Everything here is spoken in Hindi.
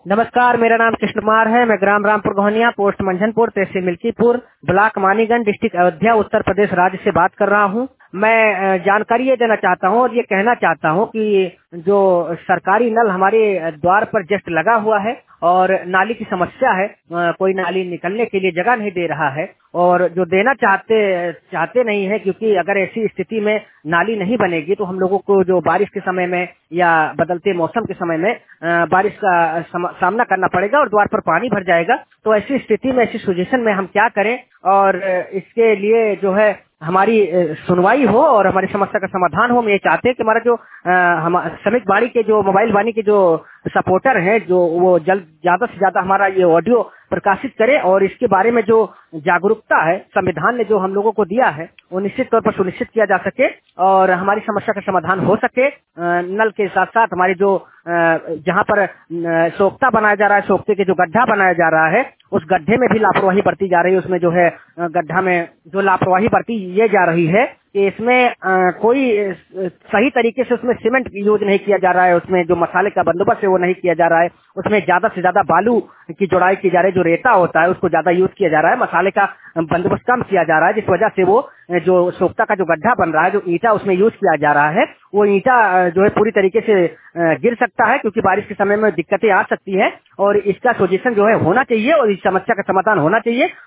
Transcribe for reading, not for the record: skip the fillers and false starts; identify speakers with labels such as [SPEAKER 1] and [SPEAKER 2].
[SPEAKER 1] नमस्कार, मेरा नाम कृष्ण कुमार है। मैं ग्राम रामपुर गोहनिया, पोस्ट मंझनपुर, तहसील मिल्कीपुर, ब्लॉक मानीगंज, डिस्ट्रिक्ट अयोध्या, उत्तर प्रदेश राज्य से बात कर रहा हूं। मैं जानकारी ये देना चाहता हूं और ये कहना चाहता हूं कि जो सरकारी नल हमारे द्वार पर जस्ट लगा हुआ है और नाली की समस्या है, कोई नाली निकलने के लिए जगह नहीं दे रहा है और जो देना चाहते नहीं है, क्योंकि अगर ऐसी स्थिति में नाली नहीं बनेगी तो हम लोगों को जो बारिश के समय में या बदलते मौसम के समय में बारिश का सामना करना पड़ेगा और द्वार पर पानी भर जाएगा। तो ऐसी स्थिति में, ऐसी सिचुएशन में हम क्या करें और इसके लिए जो है हमारी सुनवाई हो और हमारी समस्या का समाधान हो। हम ये चाहते हैं कि हमारा जो हम श्रमिक वाणी के जो मोबाइल वाणी के जो सपोर्टर हैं, जो वो ज्यादा से ज्यादा हमारा ये ऑडियो प्रकाशित करे और इसके बारे में जो जागरूकता है संविधान ने जो हम लोगों को दिया है वो निश्चित तौर पर सुनिश्चित किया जा सके और हमारी समस्या का समाधान हो सके। नल के साथ साथ हमारी जो जहाँ पर सोख्ता बनाया जा रहा है, सोख्ते के जो गड्ढा बनाया जा रहा है, उस गड्ढे में भी लापरवाही बरती जा रही है। उसमें जो है गड्ढा में जो लापरवाही बरती ये जा रही है कि इसमें कोई सही तरीके से उसमें सीमेंट यूज नहीं किया जा रहा है, उसमें जो मसाले का बंदोबस्त है वो नहीं किया जा रहा है, उसमें ज्यादा से ज्यादा बालू की जुड़ाई की जा रही है, जो रेता होता है उसको ज्यादा यूज किया जा रहा है, मसाले का बंदोबस्त कम किया जा रहा है, जिस वजह से वो जो सोख्ता का जो गड्ढा बन रहा है, जो ईंटा उसमें यूज किया जा रहा है, वो ईंटा जो है पूरी तरीके से गिर सकता है, क्योंकि बारिश के समय में दिक्कतें आ सकती है और इसका सोल्यूशन जो है होना चाहिए और इस समस्या का समाधान होना चाहिए।